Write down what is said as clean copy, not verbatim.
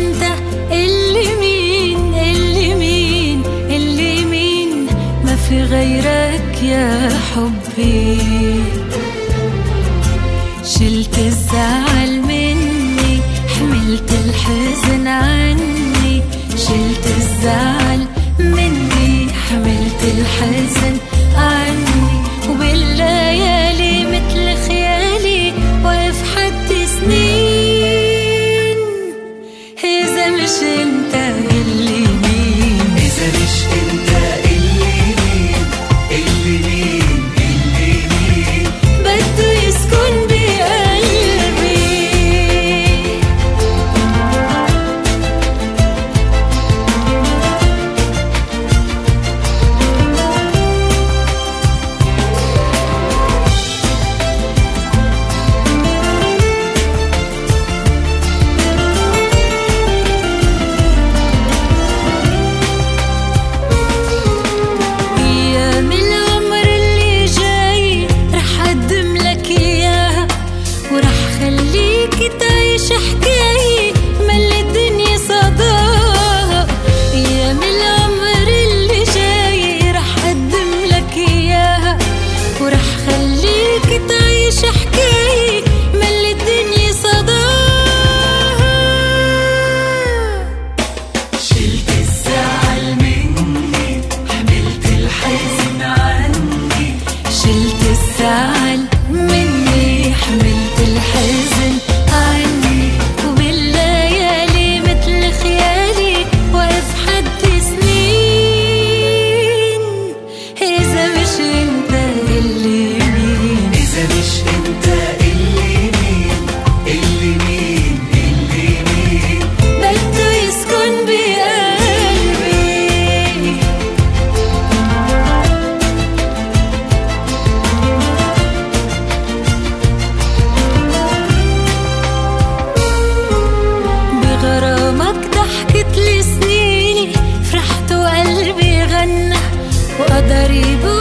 انت اللي مين ما في غيرك يا حبي. شلت الزعل مني، حملت الحزن عني. شلت الزعل مني، حملت الحزن عني. وبالليالي مثل خيالي واقف حد سنين. إذا مش انت اللي مين، إذا مش انت اللي مين بده يسكن بقلبي. تعيش حكاية ملي الدنيا صداها. أيام العمر اللي جاي رح أقدم لك إياها، ورح خليك تعيش حكاية ملي الدنيا صداها. شلت الزعل مني، حملت الحزن عني. شلت الزعل مني، حملت الحزن عني. وبالليالي مثل خيالي واقف حد سنين. إذا مش انت اللي مين، إذا مش انت اللي مين بده يسكن بقلبي. بغرامك ضحكت لي سنيني، فرحت وقلبي غنى وقدري